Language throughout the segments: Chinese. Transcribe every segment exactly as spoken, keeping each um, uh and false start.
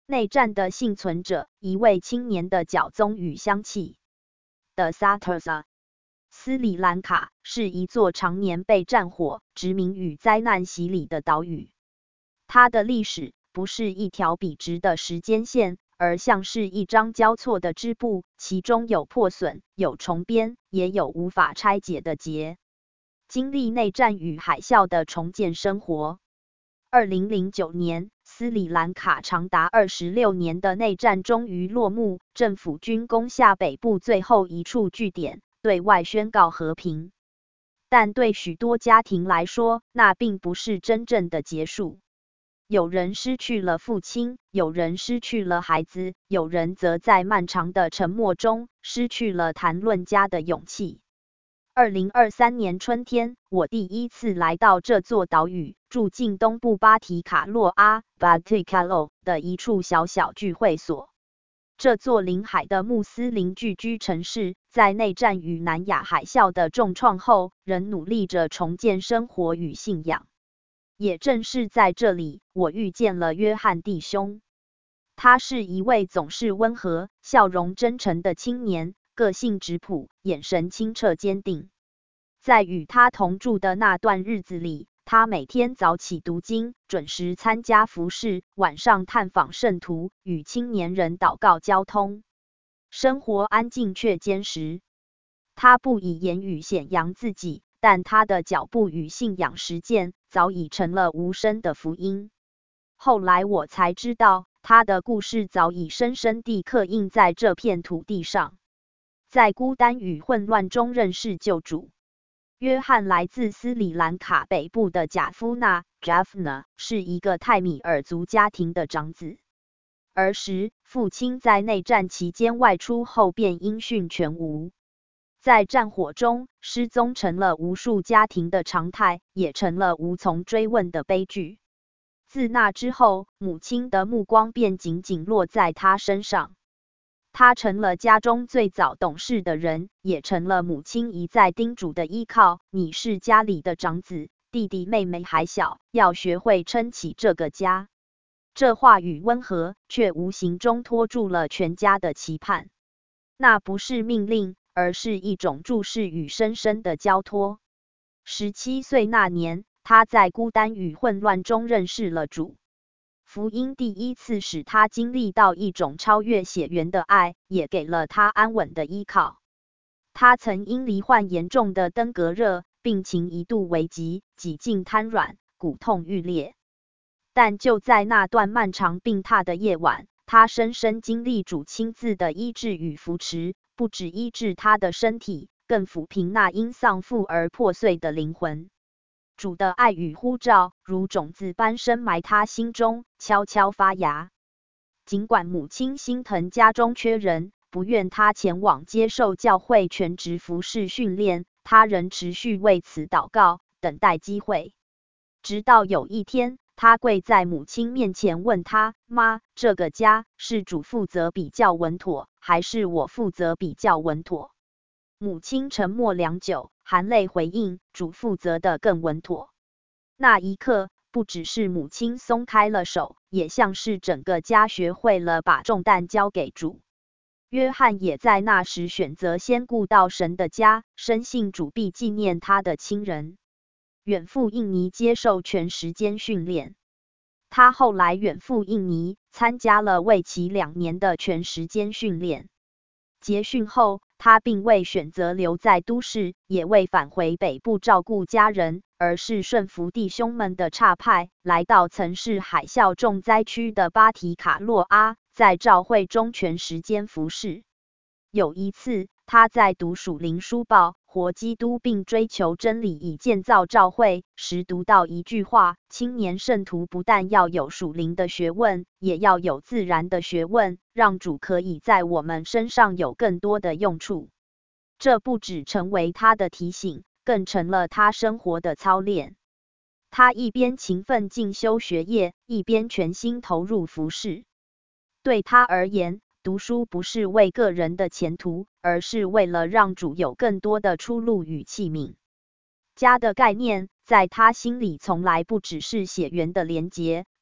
内战的幸存者，一位青年的脚踪与香气的 Sattersa。斯里兰卡是一座常年被战火、殖民与灾难洗礼的岛屿。它的历史不是一条笔直的时间线，而像是一张交错的织布，其中有破损，有重编，也有无法拆解的结。经历内战与海啸的重建生活。二零零九年，斯里兰卡长达二十六年的内战终于落幕，政府军攻下北部最后一处据点，对外宣告和平。但对许多家庭来说，那并不是真正的结束。有人失去了父亲，有人失去了孩子，有人则在漫长的沉默中失去了谈论家的勇气。二零二三年春天，我第一次来到这座岛屿，住进东部巴提卡洛阿 （Batikalo） 的一处小小聚会所。这座临海的穆斯林聚居城市，在内战与南亚海啸的重创后，仍努力着重建生活与信仰。也正是在这里，我遇见了约翰弟兄。他是一位总是温和、笑容真诚的青年，个性质朴，眼神清澈坚定。在与他同住的那段日子里，他每天早起读经，准时参加服事，晚上探访圣徒，与青年人祷告交通。生活安静却坚实。他不以言语显扬自己，但他的脚步与信仰实践早已成了无声的福音。后来我才知道，他的故事早已深深地刻印在这片土地上。在孤单与混乱中认识救主。约翰来自斯里兰卡北部的贾夫纳 （Jaffna）， 是一个泰米尔族家庭的长子。儿时，父亲在内战期间外出后便音讯全无。在战火中，失踪成了无数家庭的常态，也成了无从追问的悲剧。自那之后，母亲的目光便紧紧落在他身上。他成了家中最早懂事的人，也成了母亲一再叮嘱的依靠。你是家里的长子，弟弟妹妹还小，要学会撑起这个家。这话语温和，却无形中拖住了全家的期盼。那不是命令，而是一种注视与深深的交托。十七岁那年，他在孤单与混乱中认识了主。福音第一次使他经历到一种超越血缘的爱，也给了他安稳的依靠。他曾因罹患严重的登革热，病情一度危急，几近瘫软，骨痛欲裂。但就在那段漫长病榻的夜晚，他深深经历主亲自的医治与扶持，不只医治他的身体，更抚平那因丧父而破碎的灵魂。主的爱与呼召如种子般深埋他心中，悄悄发芽。尽管母亲心疼家中缺人，不愿他前往接受教会全职服侍训练，他仍持续为此祷告，等待机会。直到有一天，他跪在母亲面前问他：妈，这个家是主负责比较稳妥，还是我负责比较稳妥？母亲沉默良久，含泪回应：主负责的更稳妥。那一刻，不只是母亲松开了手，也像是整个家学会了把重担交给主。约翰也在那时选择先顾到神的家，深信主必纪念他的亲人。远赴印尼接受全时间训练。他后来远赴印尼，参加了为期两年的全时间训练。结训后，他并未选择留在都市，也未返回北部照顾家人，而是顺服弟兄们的差派，来到曾是海啸重灾区的巴提卡洛阿，在教会中全时间服侍。有一次，他在读属灵书报，活基督并追求真理以建造教会时，读到一句话：青年圣徒不但要有属灵的学问，也要有自然的学问，让主可以在我们身上有更多的用处。这不只成为他的提醒，更成了他生活的操练。他一边勤奋进修学业，一边全心投入服事。对他而言，读书不是为个人的前途，而是为了让主有更多的出路与器皿。家的概念，在他心里从来不只是血缘的连结，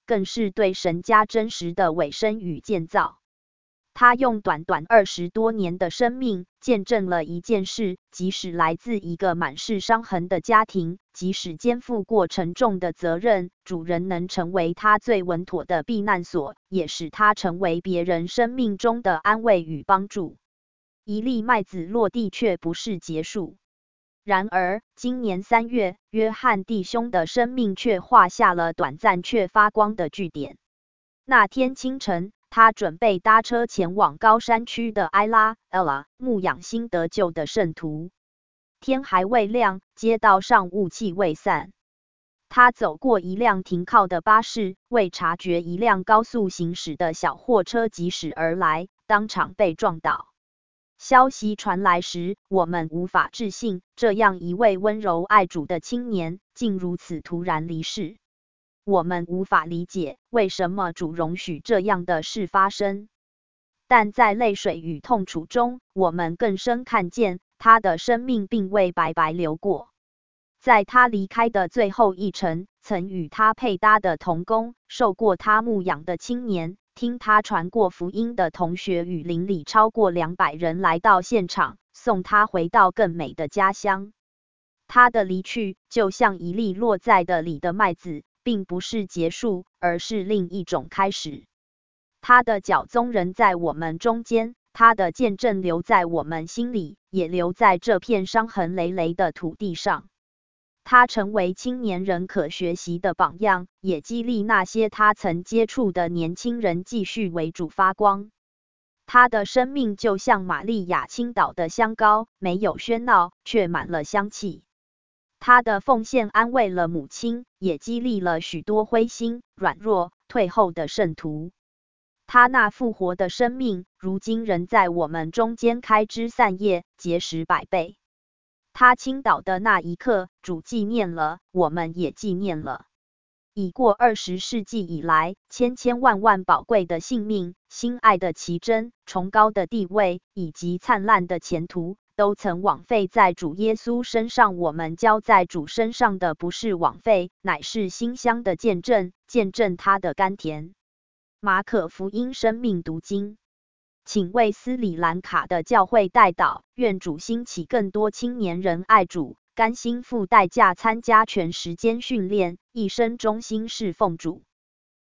更是对神家真实的委身与建造。他用短短二十多年的生命，见证了一件事，即使来自一个满是伤痕的家庭，即使肩负过沉重的责任，主人能成为他最稳妥的避难所，也使他成为别人生命中的安慰与帮助。一粒麦子落地却不是结束。然而，今年三月，约翰弟兄的生命却画下了短暂却发光的句点。那天清晨，他准备搭车前往高山区的埃拉 Ella 牧养新得救的圣徒。天还未亮，街道上雾气未散。他走过一辆停靠的巴士，未察觉一辆高速行驶的小货车疾驶而来，当场被撞倒。消息传来时，我们无法置信，这样一位温柔爱主的青年，竟如此突然离世。我们无法理解为什么主容许这样的事发生，但在泪水与痛楚中，我们更深看见他的生命并未白白流过。在他离开的最后一程，曾与他配搭的同工、受过他牧养的青年、听他传过福音的同学与邻里超过两百人来到现场，送他回到更美的家乡。他的离去，就像一粒落在的里的麦子，并不是结束，而是另一种开始。他的脚踪仍在我们中间，他的见证留在我们心里，也留在这片伤痕累累的土地上。他成为青年人可学习的榜样，也激励那些他曾接触的年轻人继续为主发光。他的生命就像玛利亚倾倒的香膏，没有喧闹，却满了香气。他的奉献安慰了母亲，也激励了许多灰心、软弱、退后的圣徒。他那复活的生命，如今仍在我们中间开枝散叶，结实百倍。他倾倒的那一刻，主纪念了，我们也纪念了。已过二十世纪以来，千千万万宝贵的性命、心爱的奇珍、崇高的地位以及灿烂的前途，都曾枉费在主耶稣身上。我们交在主身上的不是枉费，乃是馨香的见证，见证他的甘甜。马可福音生命读经，请为斯里兰卡的教会代祷，愿主兴起更多青年人爱主，甘心付代价参加全时间训练，一生忠心侍奉主。